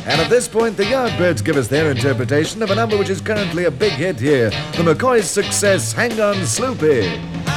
And at this point, the Yardbirds give us their interpretation of a number which is currently a big hit here, the McCoys' success, Hang On Sloopy.